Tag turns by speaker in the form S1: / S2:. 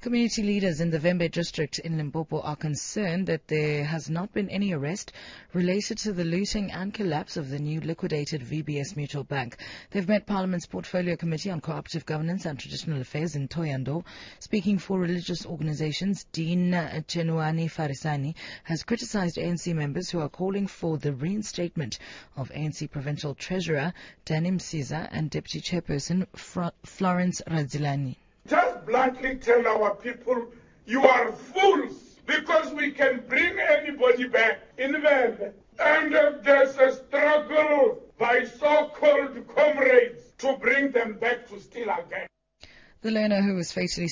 S1: Community leaders in the Vhembe district in Limpopo are concerned that there has not been any arrest related to the looting and collapse of the new liquidated VBS Mutual Bank. They've met Parliament's Portfolio Committee on Cooperative Governance and Traditional Affairs in Thohoyandou. Speaking for religious organizations, Dean Chenuani Farisani has criticized ANC members who are calling for the reinstatement of ANC Provincial Treasurer Danny Msiza and Deputy Chairperson Florence Radzilani.
S2: Just bluntly tell our people, you are fools, because we can bring anybody back in Vhembe. And there's a struggle by so-called comrades to bring them back to steal again.
S1: The learner who was fatally